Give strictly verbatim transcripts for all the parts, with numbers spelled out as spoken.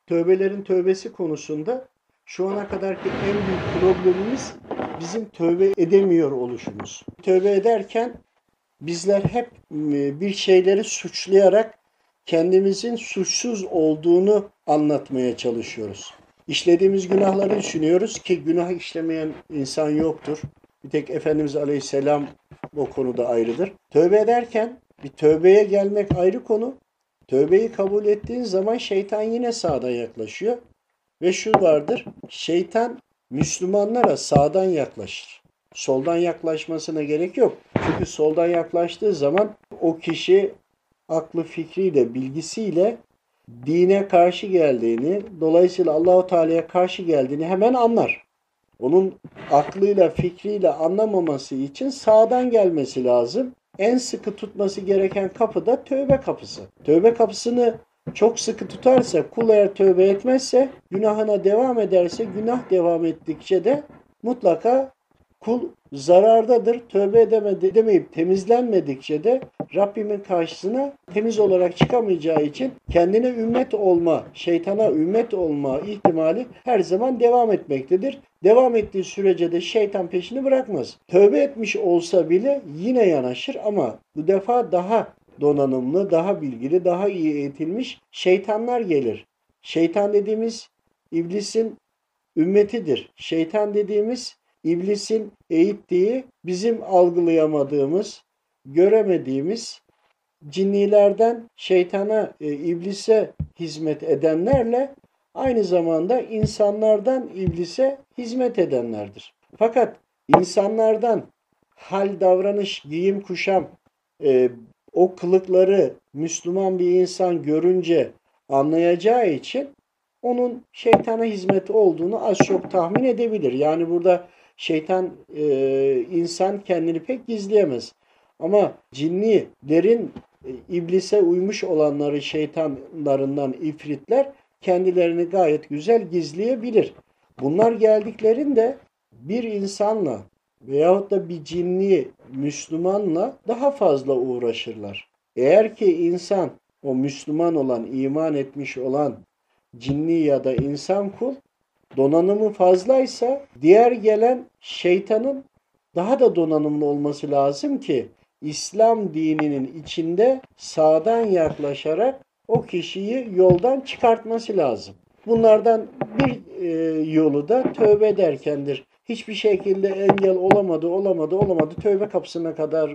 tövbelerin tövbesi konusunda şu ana kadarki en büyük problemimiz bizim tövbe edemiyor oluşumuz. Tövbe ederken bizler hep bir şeyleri suçlayarak kendimizin suçsuz olduğunu anlatmaya çalışıyoruz. İşlediğimiz günahları düşünüyoruz ki günah işlemeyen insan yoktur. Bir tek Efendimiz Aleyhisselam o konuda ayrıdır. Tövbe ederken bir tövbeye gelmek ayrı konu. Tövbeyi kabul ettiğin zaman şeytan yine sağdan yaklaşıyor. Ve şu vardır, şeytan Müslümanlara sağdan yaklaşır. Soldan yaklaşmasına gerek yok. Çünkü soldan yaklaştığı zaman o kişi aklı fikriyle, bilgisiyle dine karşı geldiğini, dolayısıyla Allahu Teala'ya karşı geldiğini hemen anlar. Onun aklıyla, fikriyle anlamaması için sağdan gelmesi lazım. En sıkı tutması gereken kapı da tövbe kapısı. Tövbe kapısını çok sıkı tutarsa, kul eğer tövbe etmezse, günahına devam ederse, günah devam ettikçe de mutlaka kul zarardadır. Tövbe edemedi, demeyip temizlenmedikçe de Rabbimin karşısına temiz olarak çıkamayacağı için kendine ümmet olma, şeytana ümmet olma ihtimali her zaman devam etmektedir. Devam ettiği sürece de şeytan peşini bırakmaz. Tövbe etmiş olsa bile yine yanaşır ama bu defa daha donanımlı, daha bilgili, daha iyi eğitilmiş şeytanlar gelir. Şeytan dediğimiz iblisin ümmetidir. Şeytan dediğimiz iblisin eğittiği, bizim algılayamadığımız, göremediğimiz cinnilerden şeytana, e, iblise hizmet edenlerle aynı zamanda insanlardan iblise hizmet edenlerdir. Fakat insanlardan hal, davranış, giyim, kuşam, e, o kılıkları Müslüman bir insan görünce anlayacağı için onun şeytana hizmet olduğunu az çok tahmin edebilir. Yani burada şeytan, e, insan kendini pek gizleyemez. Ama cinnilerin e, iblise uymuş olanları şeytanlarından ifritler kendilerini gayet güzel gizleyebilir. Bunlar geldiklerinde bir insanla veyahut da bir cinni Müslümanla daha fazla uğraşırlar. Eğer ki insan, o Müslüman olan, iman etmiş olan cinni ya da insan kul donanımı fazlaysa diğer gelen şeytanın daha da donanımlı olması lazım ki İslam dininin içinde sağdan yaklaşarak o kişiyi yoldan çıkartması lazım. Bunlardan bir e, yolu da tövbe ederkendir. Hiçbir şekilde engel olamadı, olamadı, olamadı. Tövbe kapısına kadar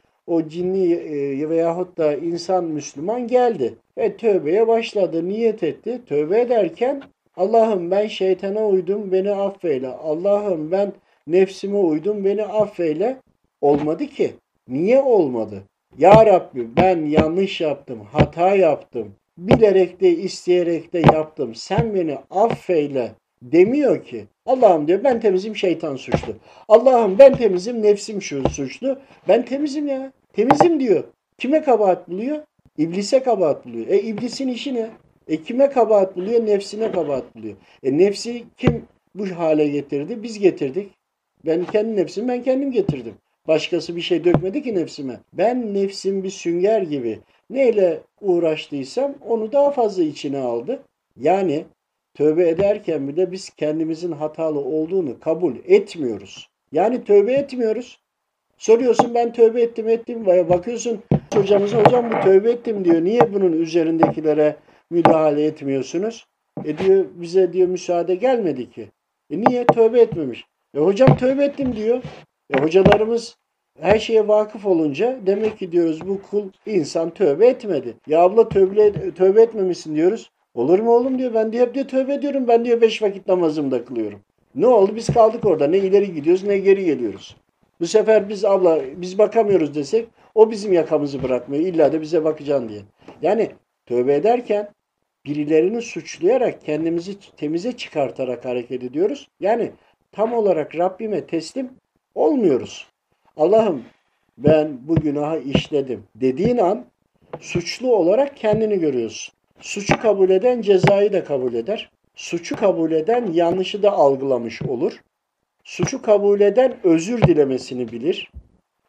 o cinni e, veyahut da insan Müslüman geldi. Ve tövbeye başladı, niyet etti. Tövbe ederken Allah'ım ben şeytana uydum, beni affeyle. Allah'ım ben nefsime uydum, beni affeyle. Olmadı ki. Niye olmadı? Ya Rabbi ben yanlış yaptım, hata yaptım. Bilerek de isteyerek de yaptım. Sen beni affeyle demiyor ki. Allah'ım diyor ben temizim, şeytan suçlu. Allah'ım ben temizim, nefsim şu suçlu. Ben temizim ya. Temizim diyor. Kime kabahat buluyor? İblise kabahat buluyor. E iblisin işi ne? E kime kabahat buluyor? Nefsine kabahat buluyor. E nefsi kim bu hale getirdi? Biz getirdik. Ben kendi nefsimi ben kendim getirdim. Başkası bir şey dökmedi ki nefsime. Ben nefsim bir sünger gibi neyle uğraştıysam onu daha fazla içine aldı. Yani tövbe ederken bile biz kendimizin hatalı olduğunu kabul etmiyoruz. Yani tövbe etmiyoruz. Soruyorsun ben tövbe ettim ettim. Bakıyorsun hocamıza hocam bu tövbe ettim diyor. Niye bunun üzerindekilere müdahale etmiyorsunuz? E diyor bize diyor müsaade gelmedi ki. E niye? Tövbe etmemiş. E hocam tövbe ettim diyor. E hocalarımız her şeye vakıf olunca demek ki diyoruz bu kul insan tövbe etmedi. Ya abla tövbe, tövbe etmemişsin diyoruz. Olur mu oğlum diyor. Ben diyor hep diyor tövbe ediyorum. Ben diyor beş vakit namazımda kılıyorum. Ne oldu? Biz kaldık orada. Ne ileri gidiyoruz ne geri geliyoruz. Bu sefer biz abla biz bakamıyoruz desek o bizim yakamızı bırakmıyor. İlla da bize bakacaksın diye. Yani tövbe ederken birilerini suçlayarak kendimizi temize çıkartarak hareket ediyoruz. Yani tam olarak Rabbime teslim olmuyoruz. Allah'ım ben bu günahı işledim dediğin an suçlu olarak kendini görüyorsun. Suçu kabul eden cezayı da kabul eder. Suçu kabul eden yanlışı da algılamış olur. Suçu kabul eden özür dilemesini bilir.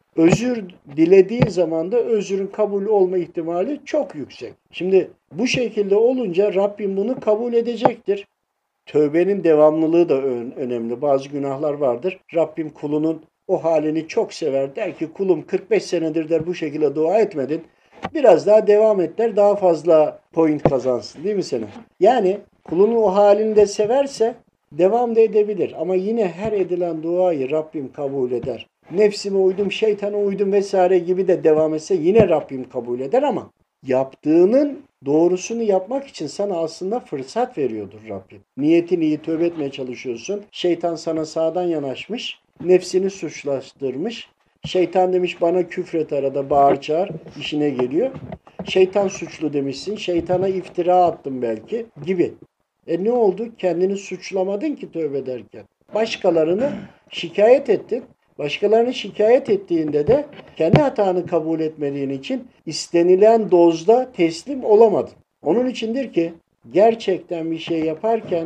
Özür dilediği zaman da özrün kabul olma ihtimali çok yüksek. Şimdi bu şekilde olunca Rabbim bunu kabul edecektir. Tövbenin devamlılığı da önemli. Bazı günahlar vardır. Rabbim kulunun o halini çok sever. Der ki kulum kırk beş senedir der bu şekilde dua etmedin. Biraz daha devam et der. Daha fazla point kazansın. Değil mi senin? Yani kulunun o halini de severse devam da edebilir. Ama yine her edilen duayı Rabbim kabul eder. Nefsime uydum, şeytana uydum vesaire gibi de devam etse yine Rabbim kabul eder ama yaptığının doğrusunu yapmak için sana aslında fırsat veriyordur Rabbim. Niyetin iyi, tövbe etmeye çalışıyorsun. Şeytan sana sağdan yanaşmış, nefsini suçlaştırmış. Şeytan demiş bana küfret arada bağır çağır işine geliyor. Şeytan suçlu demişsin, şeytana iftira attın belki gibi. E ne oldu? Kendini suçlamadın ki tövbe ederken. Başkalarını şikayet ettin. Başkalarını şikayet ettiğinde de kendi hatanı kabul etmediğin için istenilen dozda teslim olamadın. Onun içindir ki gerçekten bir şey yaparken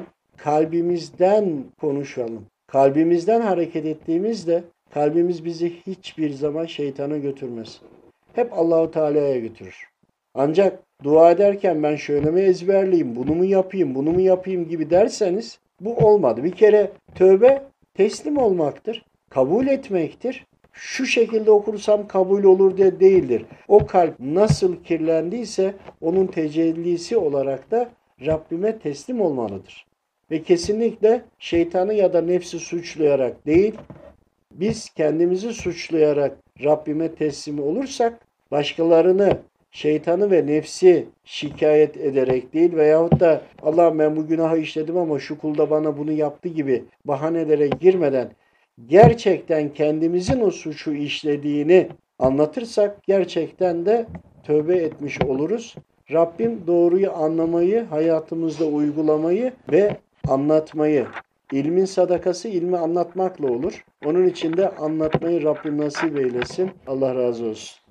kalbimizden konuşalım. Kalbimizden hareket ettiğimizde kalbimiz bizi hiçbir zaman şeytana götürmez. Hep Allahu Teala'ya götürür. Ancak dua ederken ben şöyle mi ezberleyeyim, bunu mu yapayım, bunu mu yapayım gibi derseniz bu olmadı. Bir kere tövbe teslim olmaktır. Kabul etmektir. Şu şekilde okursam kabul olur diye değildir. O kalp nasıl kirlendiyse onun tecellisi olarak da Rabbime teslim olmalıdır. Ve kesinlikle şeytanı ya da nefsi suçlayarak değil, biz kendimizi suçlayarak Rabbime teslim olursak, başkalarını, şeytanı ve nefsi şikayet ederek değil veyahut da Allah'ım ben bu günahı işledim ama şu kul da bana bunu yaptı gibi bahanelere girmeden gerçekten kendimizin o suçu işlediğini anlatırsak gerçekten de tövbe etmiş oluruz. Rabbim doğruyu anlamayı, hayatımızda uygulamayı ve anlatmayı, ilmin sadakası ilmi anlatmakla olur. Onun için de anlatmayı Rabbim nasip eylesin. Allah razı olsun.